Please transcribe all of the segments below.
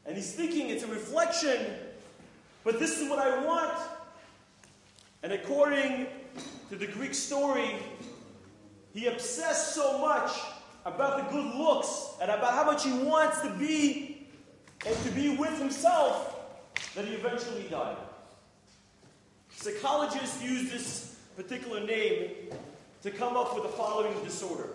And he's thinking it's a reflection, but this is what I want. And according to the Greek story, he obsessed so much about the good looks and about how much he wants to be and to be with himself that he eventually died. Psychologists use this particular name to come up with the following disorder: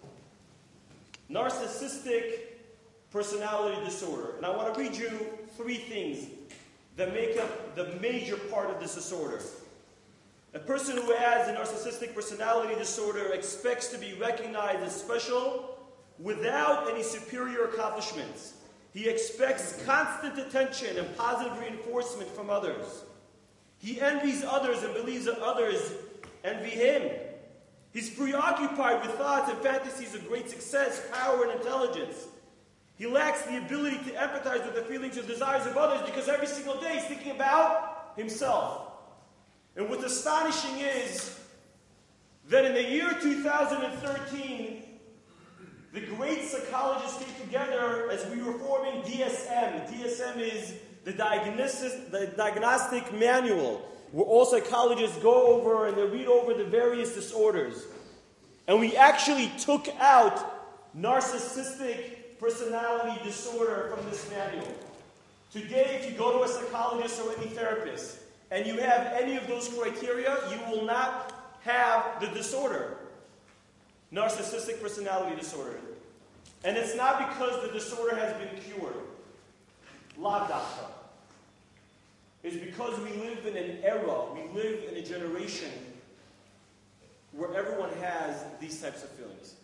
narcissistic personality disorder. And I want to read you 3 things that make up the major part of this disorder. A person who has a narcissistic personality disorder expects to be recognized as special without any superior accomplishments. He expects constant attention and positive reinforcement from others. He envies others and believes that others envy him. He's preoccupied with thoughts and fantasies of great success, power, and intelligence. He lacks the ability to empathize with the feelings and desires of others because every single day he's thinking about himself. And what's astonishing is that in the year 2013, the great psychologists came together as we were forming DSM. DSM is the diagnostic manual, where all psychologists go over and they read over the various disorders. And we actually took out narcissistic personality disorder from this manual. Today, if you go to a psychologist or any therapist, and you have any of those criteria, you will not have the disorder. Narcissistic personality disorder. And it's not because the disorder has been cured. Lav dafka. It's because we live in an era, we live in a generation where everyone has these types of feelings.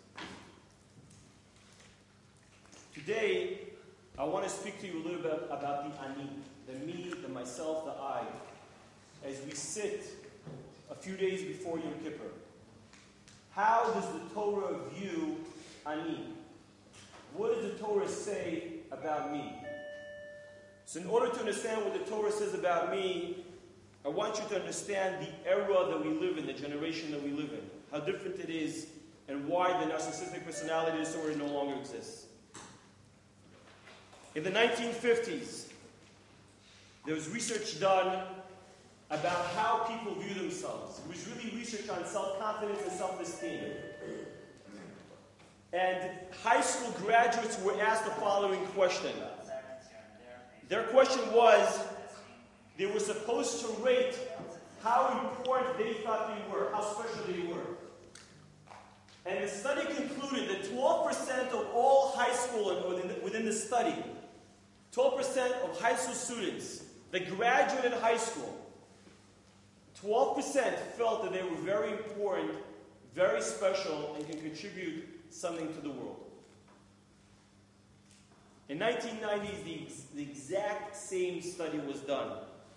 Today, I want to speak to you a little bit about the ani, the me, the myself, the I, as we sit a few days before Yom Kippur. How does the Torah view ani? What does the Torah say about me? So in order to understand what the Torah says about me, I want you to understand the era that we live in, the generation that we live in, how different it is, and why the narcissistic personality disorder no longer exists. In the 1950s, there was research done about how people view themselves. It was really research on self-confidence and self-esteem. And high school graduates were asked the following question. Their question was, they were supposed to rate how important they thought they were, how special they were. And the study concluded that 12% of all high school, and within the study, 12% of high school students that graduated high school, 12% felt that they were very important, very special, and can contribute something to the world. In 1990s, the exact same study was done.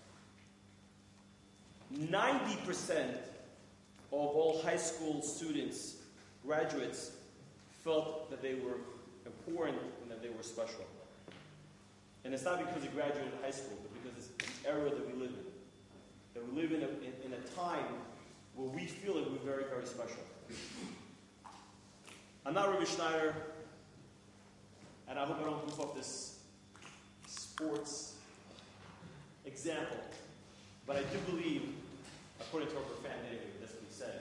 90% of all high school students, graduates, felt that they were important and that they were special. And it's not because they graduated high school, but because it's the era that we live in. That we live in a time where we feel that we're very, very special. I'm not Rabbi Schneider, and I hope I don't goof up this sports example, but I do believe, according to our fan David, that's what he said.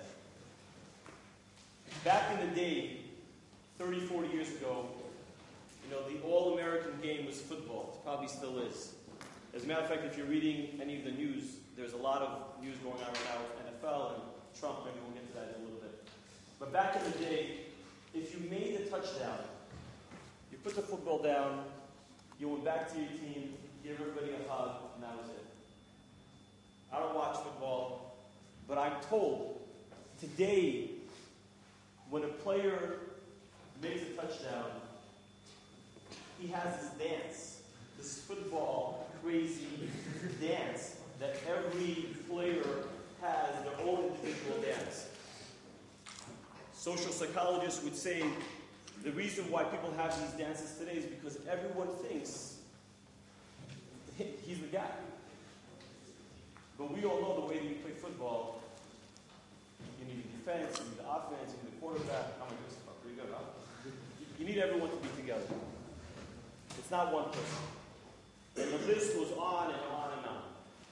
Back in the day, 30, 40 years ago, the All-American game was football. It probably still is. As a matter of fact, if you're reading any of the news, there's a lot of news going on right now with NFL and Trump. Maybe we'll get to that in a little bit. But back in the day, if you made a touchdown, you put the football down, you went back to your team, gave everybody a hug, and that was it. I don't watch football, but I'm told today, when a player makes a touchdown, he has this dance, this football crazy dance that every player has their own individual dance. Social psychologists would say the reason why people have these dances today is because everyone thinks he's the guy. But we all know the way that you play football, you need the defense, you need the offense, you need the quarterback. Oh my goodness, pretty good, huh? You need everyone to be together. It's not one person. And the list goes on and on and on.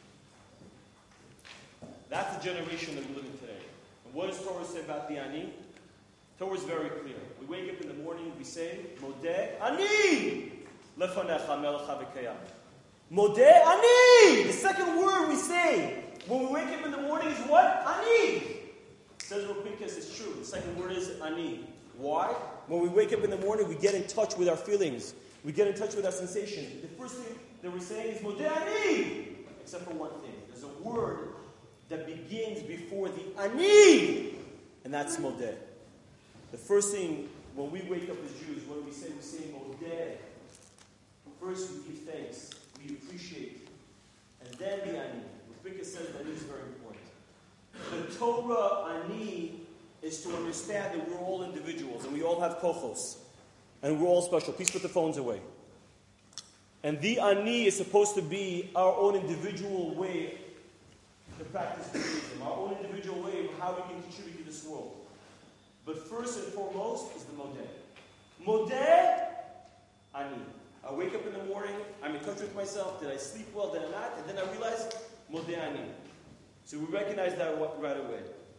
That's the generation that we live in today. And what does Torah say about the ani? Torah is very clear. We wake up in the morning, we say, Modeh ani lefanecha melecha v'kayam. Modeh ani! The second word we say when we wake up in the morning is what? Ani! It says Rav Pinkas, it's true. The second word is ani. Why? When we wake up in the morning, we get in touch with our feelings. We get in touch with our sensations. The first thing that we're saying is Modeh ani! Except for one thing. There's a word that begins before the ani, and that's Modeh. The first thing when we wake up as Jews, what do we say? We say Modeh. First we give thanks, we appreciate, and then the ani. Rafika says that is very important. The Torah ani is to understand that we're all individuals and we all have kochos, and we're all special. Please put the phones away. And the ani is supposed to be our own individual way to practice Judaism, our own individual way of how we can contribute to this world. But first and foremost is the Modeh. Modeh, ani. I wake up in the morning, I'm in touch with myself, did I sleep well, did I not? And then I realize, Modeh ani. So we recognize that right away.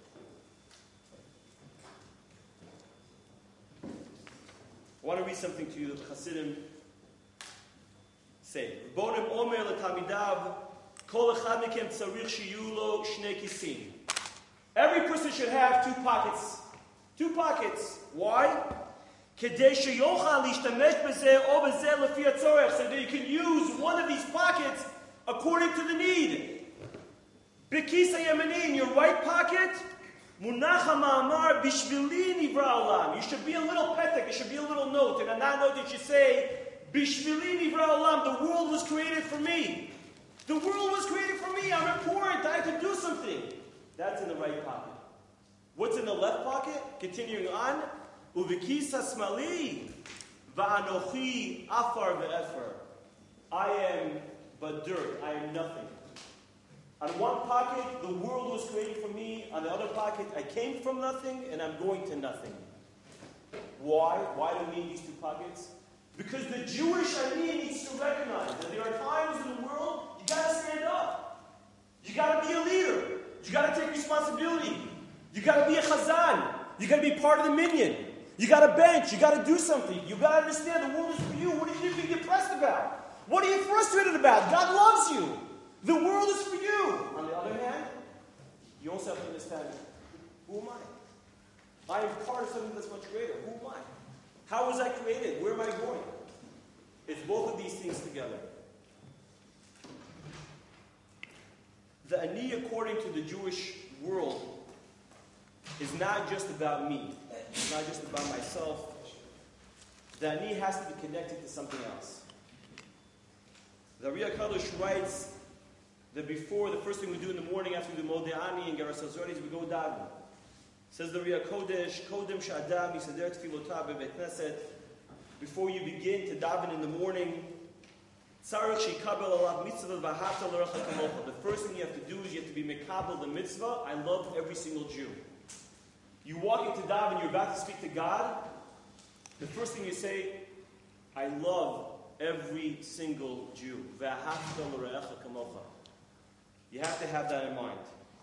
I want to read something to you that the Hasidim say. Bonim omer letamidav, kol echad mekem tzarich shiyu lo shnei kisim. Every person should have two pockets. Two pockets. Why? Kedei sheyochal lishtamesh bezeh o bezeh lefi hatzorech, so that you can use one of these pockets according to the need. Bekisa yemini, in your right pocket, munach ha'ma'amar bishvili nivra olam. You should be a little petek, it should be a little note, and on that note you should say, bishvili nivra olam, the world was created for me. The world was created for me, I'm important, I have to do something. That's in the right pocket. What's in the left pocket? Continuing on, uvikisa smali va'anochi afar ve'efer. I am but dirt, I am nothing. On one pocket, the world was created for me. On the other pocket, I came from nothing and I'm going to nothing. Why? Why do we need these two pockets? Because the Jewish idea needs to recognize that there are times in the world you got to stand up. You got to be a leader. You got to take responsibility. You got to be a chazan. You got to be part of the minyan. You got to bench. You got to do something. You got to understand the world is for you. What are you getting depressed about? What are you frustrated about? God loves you. The world is for you. On the other hand, you also have to understand, who am I? I am part of something that's much greater. Who am I? How was I created? Where am I going? It's both of these things together. The ani, according to the Jewish world, is not just about me. It's not just about myself. The ani has to be connected to something else. The Ari HaKadosh writes that before, the first thing we do in the morning after we do Modeh ani and get ourselves ready is we go daven. Says the Ari HaKodesh, Kodem Sh'adam Yisader Tfilotav Bebeit Knesset. Before you begin to daven in the morning, Tzarech Sheikabel Alav Mitzvah V'Ahavta L'Recha Kamocha. The first thing you have to do is you have to be mekabel the mitzvah. I love every single Jew. You walk into daven, you're about to speak to God. The first thing you say, I love every single Jew. V'Ahavta L'Recha Kamocha. You have to have that in mind.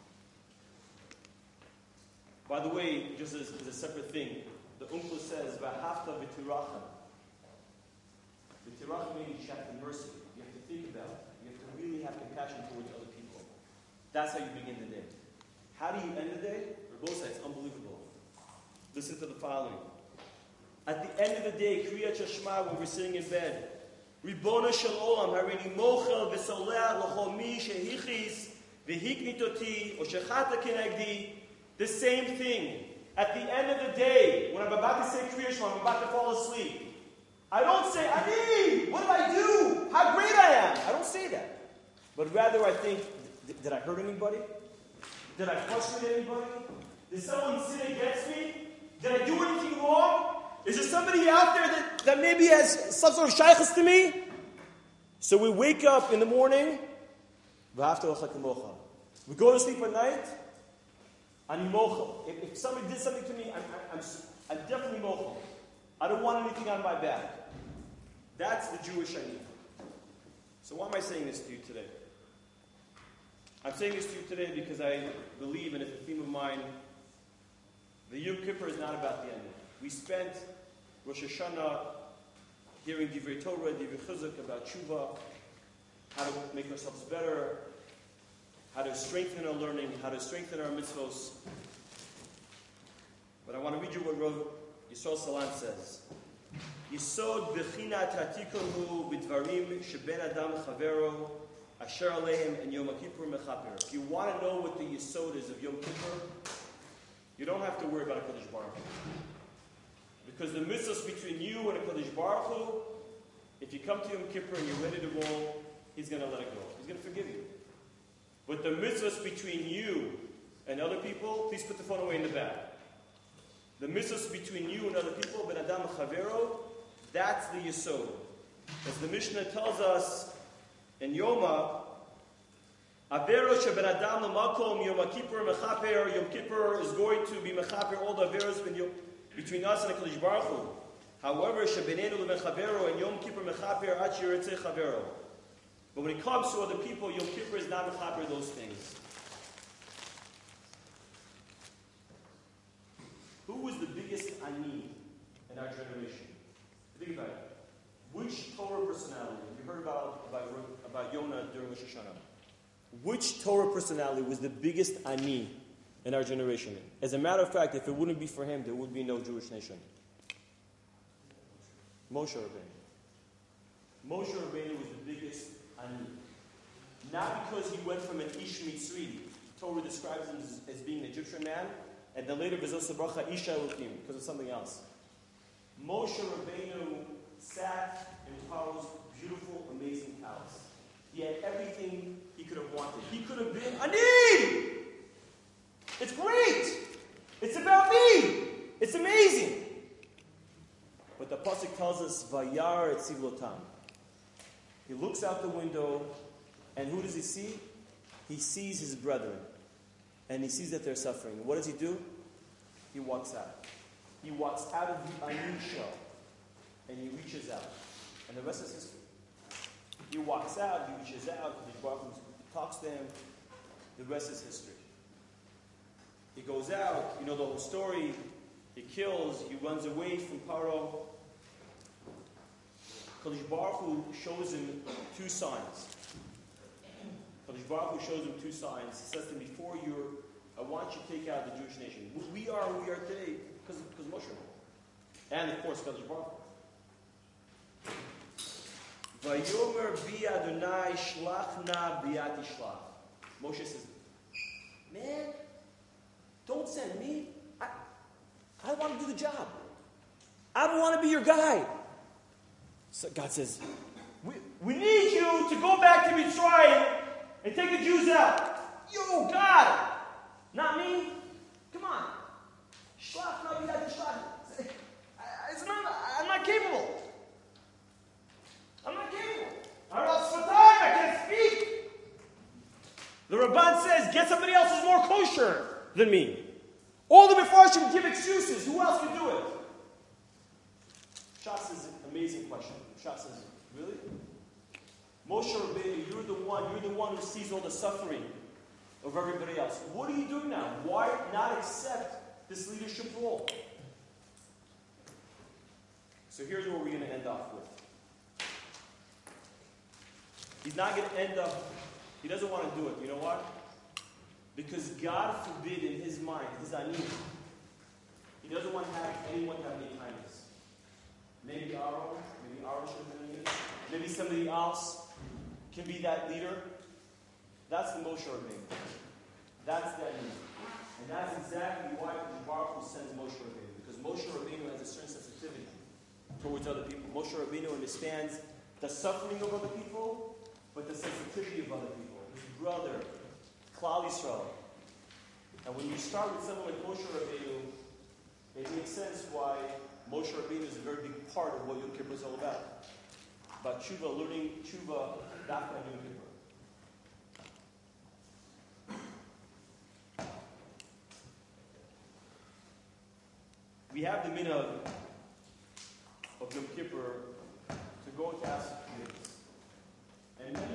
By the way, just as a separate thing, the Unkla says, V'Ahavta V'Tiracham. V'Tiracham means you have to mercy. You have to think about it. You have to really have compassion towards other people. That's how you begin the day. How do you end the day? Rabosa, it's unbelievable. Listen to the following. At the end of the day, Kriyat Shema, when we're sitting in bed, Ribona Shel Olam, Harini Mochel V'Soleach L'chol Mi Shehichis V'Hiknitoti or Shechata Kenegdi. The same thing. At the end of the day, when I'm about to say Kriyat Shema, I'm about to fall asleep, I don't say, Ani, what did I do? How great I am. I don't say that. But rather I think, did I hurt anybody? Did I frustrate anybody? Did someone sin against me? Did I do anything wrong? Is there somebody out there that maybe has some sort of shaykhs to me? So we wake up in the morning, we go to sleep at night, I'm mochel. If somebody did something to me, I'm definitely mochel. I don't want anything on my back. That's the Jewish idea. So why am I saying this to you today? I'm saying this to you today because I believe, and it's a theme of mine, the Yom Kippur is not about the ending. We spent Rosh Hashanah hearing Divrei Torah, Divrei Chizuk about Tshuva, how to make ourselves better, how to strengthen our learning, how to strengthen our mitzvos. But I want to read you what Rav Yisrael Salant says. Yisod b'chinat hatikohu b'dvarim sheben adam chavero asher aleim and Yom Kippur mechaper. If you want to know what the Yisod is of Yom Kippur, you don't have to worry about HaKadosh Baruch Hu. Because the mitzvahs between you and HaKadosh Baruch Hu, if you come to Yom Kippur and you're ready to roll, He's going to let it go. He's going to forgive you. But the mitzvahs between you and other people, please put the phone away in the bag. The mitzvahs between you and other people, ben adam chavero, that's the yesod. As the Mishnah tells us in Yoma, avero sheben adam l'makom Yom Kippur mechaper. Yom Kippur is going to be mechaper all the averos between us and HaKadosh Baruch Hu. However, shebenenu l'mechavero and Yom Kippur mechaper ad sheyirtzeh chavero. But when it comes to other people, Yom Kippur is not mechaper those things. Who was the biggest ani in our generation? Think about it. Which Torah personality? You heard about Yonah during Rosh Hashanah. Which Torah personality was the biggest ani in our generation? As a matter of fact, if it wouldn't be for him, there would be no Jewish nation. Moshe Rabbeinu. Moshe Rabbeinu was the biggest ani. Not because he went from an Ish Mitzri. Torah describes him as being an Egyptian man, and then later V'zos Bracha Isha Elokim, because of something else. Moshe Rabbeinu sat in Paro's beautiful, amazing palace. He had everything he could have wanted. He could have been ani! It's great! It's about me! It's amazing! But the pasuk tells us, Vayar et Sivlotam. He looks out the window, and who does he see? He sees his brethren. And he sees that they're suffering. And what does he do? He walks out. He walks out of the ani shell, and he reaches out. And the rest is history. He walks out, he reaches out, the Baruch Hu talks to him. The rest is history. He goes out, you know the whole story. He kills, he runs away from Paro. Kadosh Baruch Hu shows him two signs. Kadosh Baruch Hu shows him two signs. He says to him, I want you to take out the Jewish nation. We are who we are today because Moshe. And of course, Kadosh Baruch Hu. Vayomer bi Adonai shlachna biyat yishlach. Moshe says, man, don't send me. I want to do the job. I don't want to be your guy. So God says, we need you to go back to Mitzrayim and take the Jews out. Yo, God! Not me? Come on. Shlach, no, you got to shlach. I'm not capable. I'm not capable. I can't speak. The Ramban says, get somebody else who's more kosher than me. All the Mefarshim give excuses. Who else can do it? Shas is an amazing question. Shas says, really? Moshe Rabbeinu, you're the one who sees all the suffering of everybody else. What are you doing now? Why not accept this leadership role? So here's where we're going to end off with. He's not going to end up, he doesn't want to do it. You know what? Because God forbid in his mind, his ani, he doesn't want to have anyone have any kindness. Maybe Aaron should have been in it. Maybe somebody else can be that leader. That's the Moshe Rabbeinu. That's that need. And that's exactly why Baruch Hu sends Moshe Rabbeinu. Because Moshe Rabbeinu has a certain sensitivity towards other people. Moshe Rabbeinu understands the suffering of other people, but the sensitivity of other people. His brother, Klal Yisrael. And when you start with someone like Moshe Rabbeinu, it makes sense why Moshe Rabbeinu is a very big part of what Yom Kippur is all about. About tshuva, learning tshuva, dafka and Yom Kippur. We have the minhag of Yom Kippur to go to ask forgiveness. And many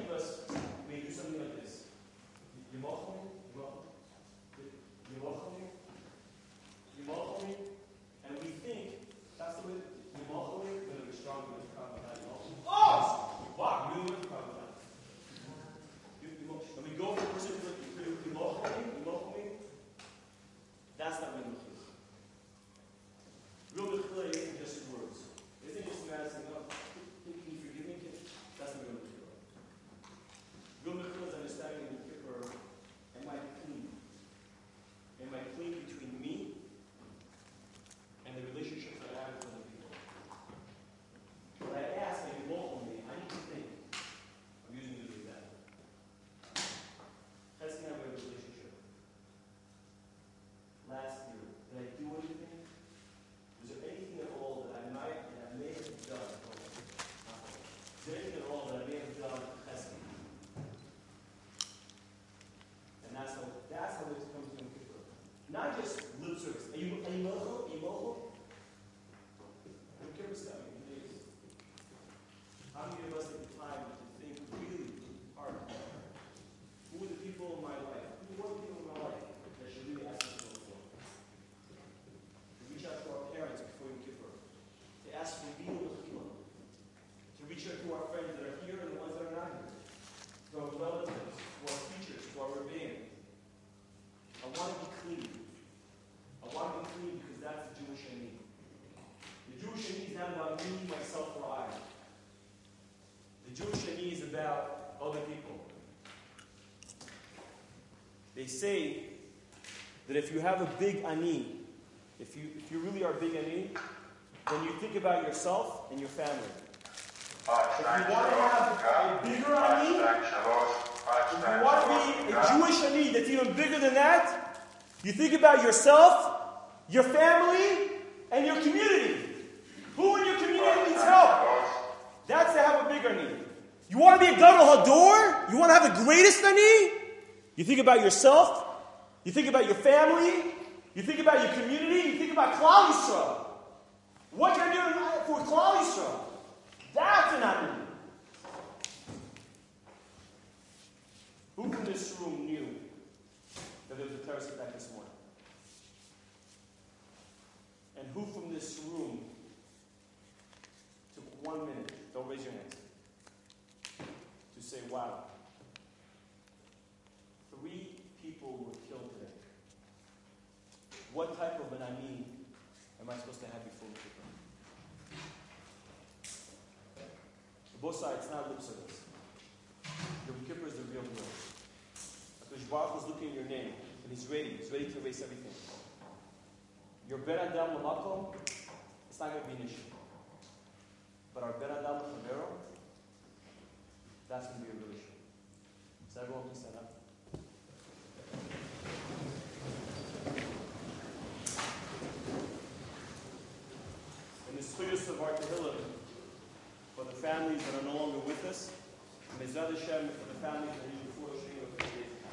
other people. They say that if you have a big ani, if you really are big ani, then you think about yourself and your family. If you want to have a bigger ani, if you want to be a Jewish ani that's even bigger than that, you think about yourself, your family, and your community. Who in your community needs help? That's to have a bigger ani. You want to be a Gadol Hador? You want to have the greatest ani? You think about yourself, you think about your family, you think about your community, you think about Klal Yisrael. What you're doing for Klal Yisrael. That's an ani. Who in this room knew that there was a terrorist attack this morning? And who from this room took 1 minute, don't raise your hands, to say, wow, 3 people were killed today. What type of an ani am I supposed to have before the Kippur? Both sides, not lip service. Yom Kippur is the real deal. Because Baruch is looking at your name, and he's ready to erase everything. Your Ben Adam Lamakom, it's not going to be an issue. But our Ben Adam Chavero, that's going to be a real issue. So everyone please stand up. In the Suyus of our Tehillim, for the families that are no longer with us, Mezad Hashem, for the families that are usually before Shri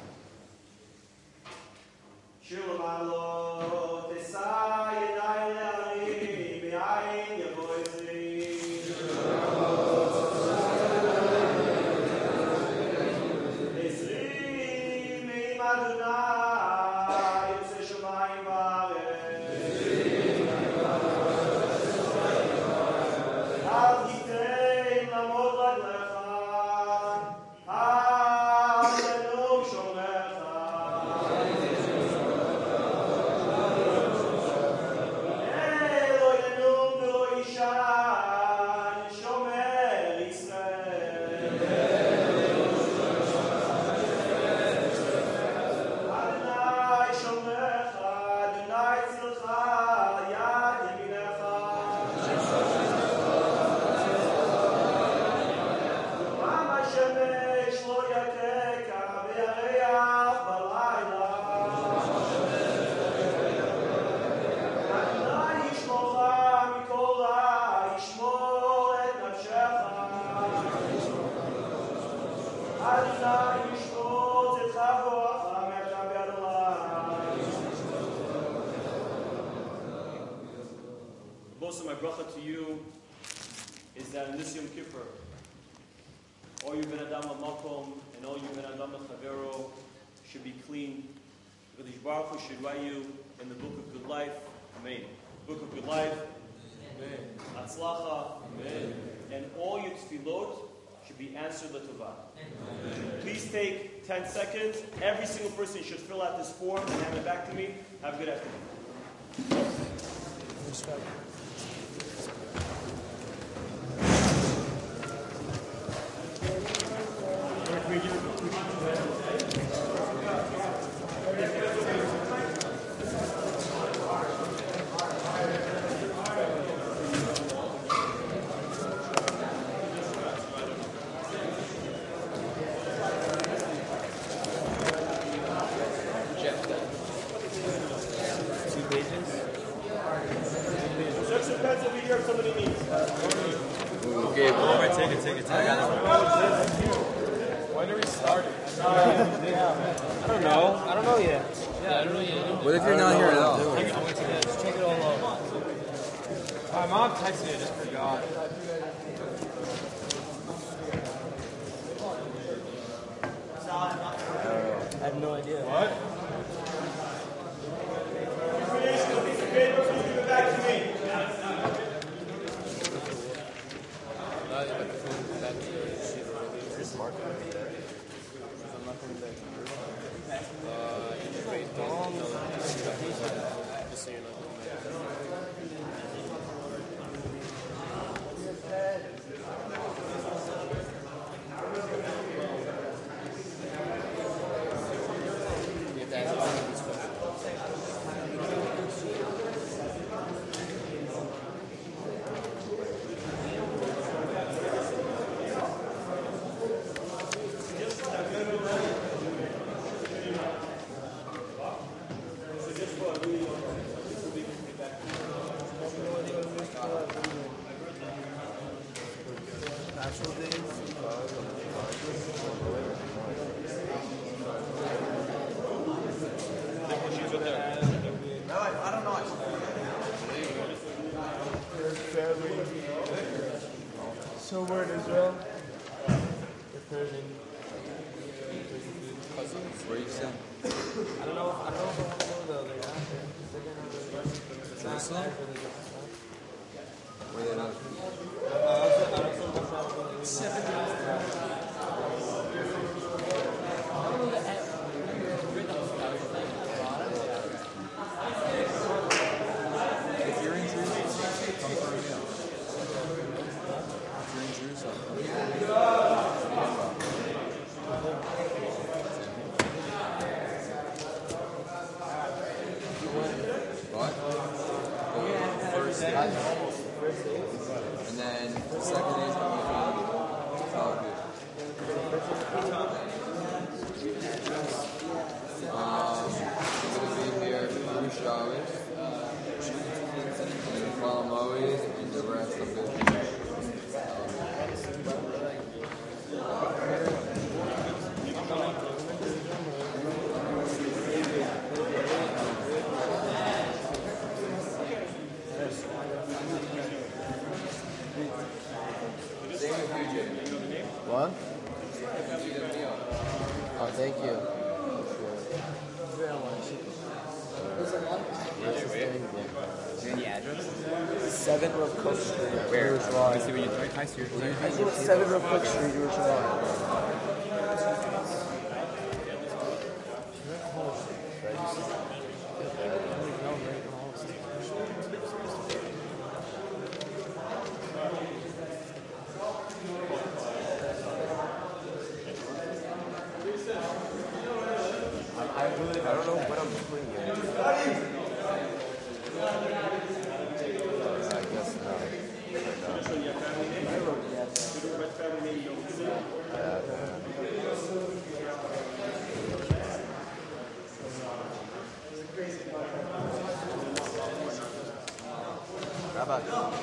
Shir Lamalo, Tesai, Yenai Le'ari, Be'ayin, Yavoizi. Ezri, Me'im Adonai, Yotze Shomayim V'aretz. Al Yitein Lamod Raglecha, Al Lenum Shomecha. Elo Yenum V'lo Yishan, Shomer Yisrael. Adonai Shomecha, Adonai Tzilcha, Yad Yeminecha. Mama Shemesh lo yakeka be'areach balayla. Adonai yishmocha mikol ra, yishmor et nafshecha. Adonai yishmor zetcha v'oracha me'ata be'Adonai. Most of my bracha to you is that in this Yom Kippur, all your Ben Adam Makom and all your Ben Adam Chavero should be clean. Because Baruch Hu should write you in the book of good life. Amen. Book of good life. Amen. Atzlacha. Amen. And all your tefillot should be answered l'tovah. Please take 10 seconds. Every single person should fill out this form and hand it back to me. Have a good afternoon. Search the pens over here if somebody needs. Okay, bro. Take it. When are we starting? I don't know yet. Yeah, I don't know yet. What if you're not here at all? Just take it all off. My mom texted me, I just forgot. I have no idea. What? Finish the piece of paper, please give it back to me. Where you sent? I don't know if I want to go though. They're not there. They're gonna really Jerusalem? Where they not? If you're in Jerusalem, come for a meal. If you're in Jerusalem, come for a meal. What? The first day. And then the second day is going to be all good. I'm going to be here for 2 showers. And then follow Moed and the rest of it. What? Oh, thank you. Any address? 7 Rook Cook Street. Where? Uruguay. See when you try High Street. I think it's 7 Rook Cook Street, Uruguay. I don't know what I'm doing here. I guess not. So your family name? You don't write family name, you don't visit it? How about you?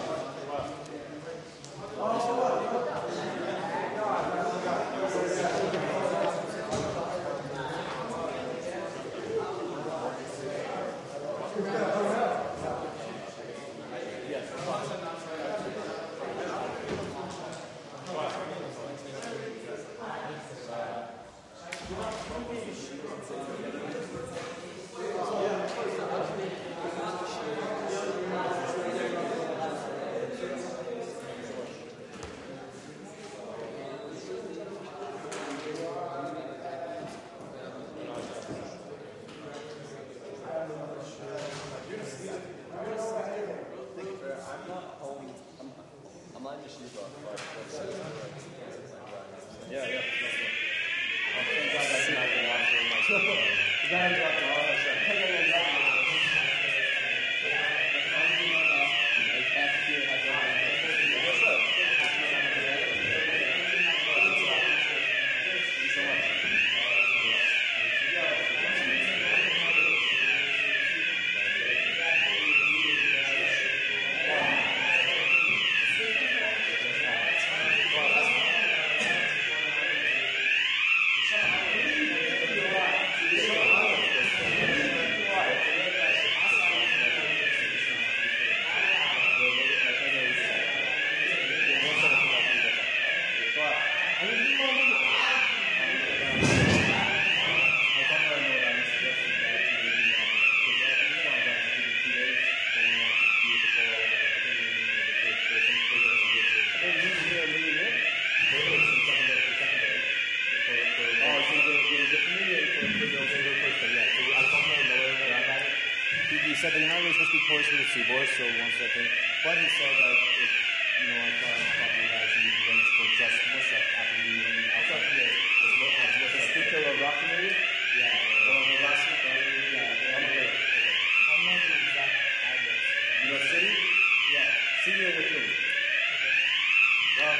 He said that you're not really supposed to be porous with the seaboard, so one second. But he said that if, I thought property has you can range for just Musaf after we went outside here. Has Musaf. Speak to a rock maybe? Yeah. Or the last one? Yeah. I'm good. I'm not the exact address. You know city? Yeah. City or with whom? Okay. Rock.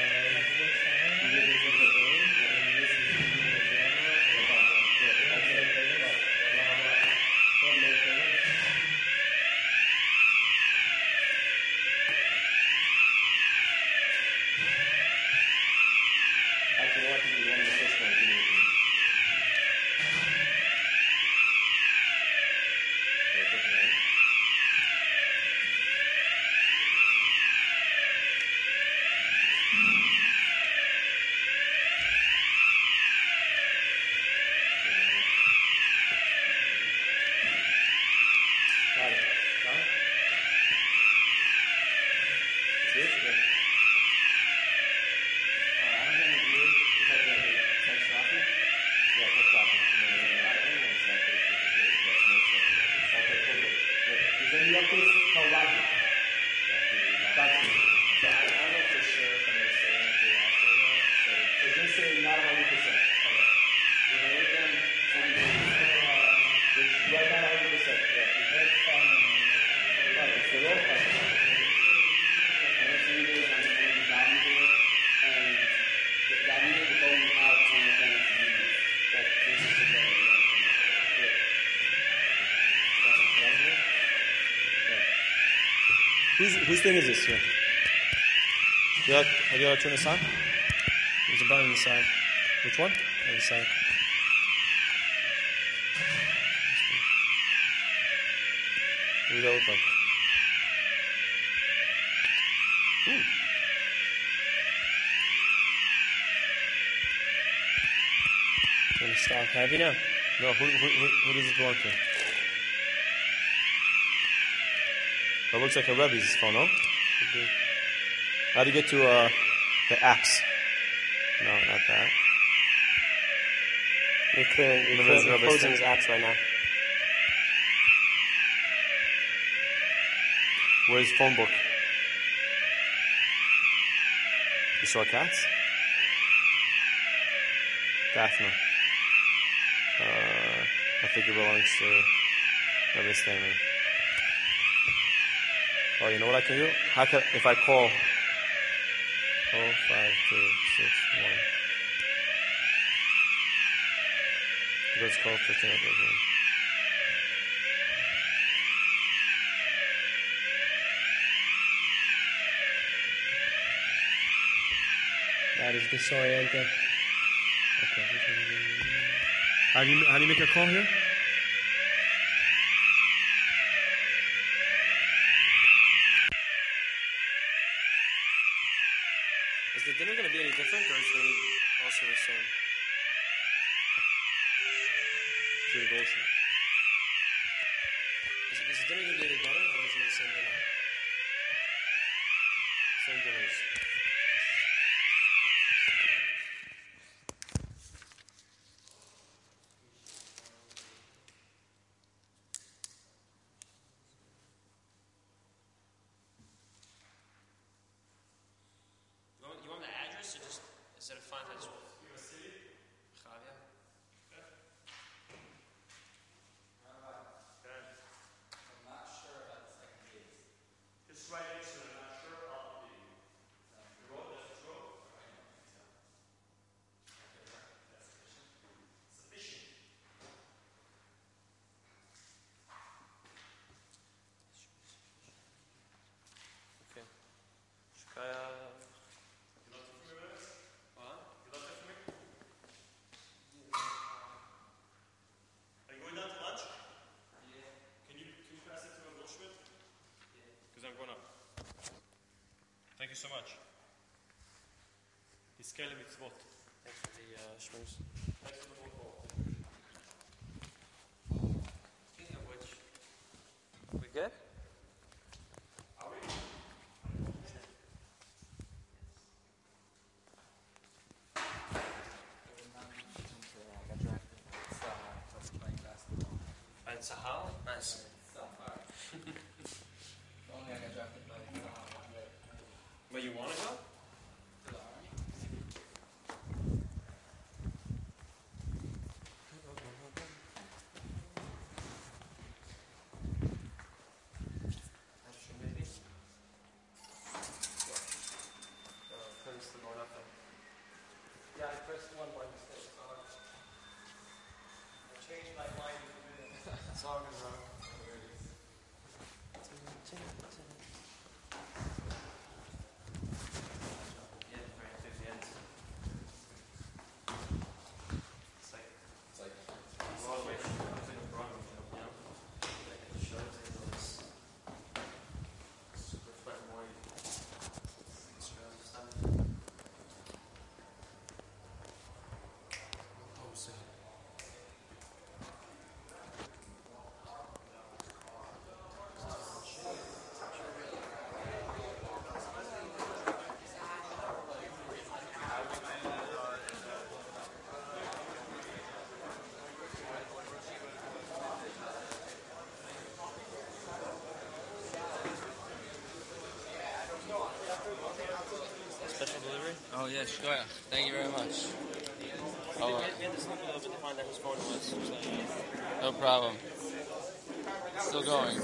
You live in the building, and this is the Actually, I think one of the first ones you need. Yeah, that's traffic. I don't know exactly what it is, but most likely. Okay, cool. Good. Because then you have to tell Rafi. That's it. So I don't know for sure if I'm going to say it until after that. So just say not 100%. Okay. When I write down Just write down 100%. Yeah. Right, it's the road plan. I know 7 days I'm going to be down here, and down here we're going out to my friends to meet. But this is the day. Whose thing is this? Yeah. Have you got to turn this on? there's a button on the side. Which one? On the side. What does that look like? Going to stop heavy now. No, who does it belong to? That looks like a Rebbe's phone, no? How do you get to the apps? No, not that. You're closing his apps right now. Where's phone book? You saw cats? Daphne. I think it belongs to Rebbe Stamen. Oh, you know what I can do? If I call 052661. Let's call 15 up again. That is disorienting. Okay. How do you make a call here? Is the dinner going to be any different, or is it going to be also the same? To the gold shop. Is the dinner going to be any better, or is it the same dinner? Same dinners. You want the address, or just instead of fine, I just want Chavia? Just right next to it, I'm not sure about the road, that's the road? Sufficient. Okay. Shkaya. Are you going down to lunch? Yeah. Can you pass it to a Goldschmidt? Yeah. Because I'm going up. Thank you so much. Iskele mitzvot. Thanks for the schmooze. Thanks for the phone call. Speaking of which, We good? and Sahal? Nice. But you want to go? Yeah, I pressed one by mistake. I changed my mind. It's all good, bro. Yeah, very enthusiastic. It's like, well, wait, I was in a Broadway show, you know? Like at the shows, they do this super flamboyant extra stuff. Posing. special delivery? Oh, yeah, sure. Thank you very much. We had to sleep a little bit to find out whose phone it was. So, No problem. Still going.